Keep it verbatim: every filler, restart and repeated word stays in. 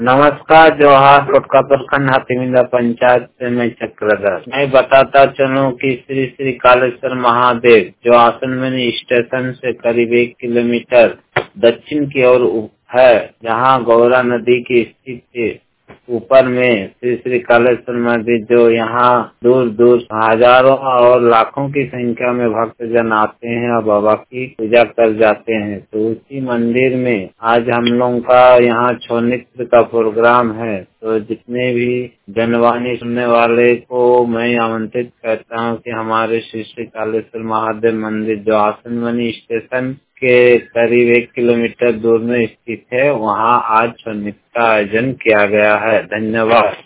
नमस्कार, जोहार कोटका प्रखंड हाथीमिंदा पंचायत से मैं चक्रधर। मैं बताता चलूं कि श्री श्री कालेश्वर महादेव जो आसनमनी स्टेशन से करीब एक किलोमीटर दक्षिण की ओर है, जहां गौरा नदी की स्थिति ऊपर में श्री श्री कालेश्वर मंदिर, जो यहाँ दूर दूर हजारों और लाखों की संख्या में भक्तजन आते हैं और बाबा की पूजा कर जाते हैं। तो उसी मंदिर में आज हम लोगों का यहाँ छौ नृत्य का प्रोग्राम है। तो जितने भी जनवाणी सुनने वाले को मैं आमंत्रित करता हूँ कि हमारे श्री श्री कालेश्वर महादेव मंदिर जो आसनमनी स्टेशन के करीब एक किलोमीटर दूर में स्थित है, वहाँ आज छौ नृत्य का आयोजन किया गया है। धन्यवाद।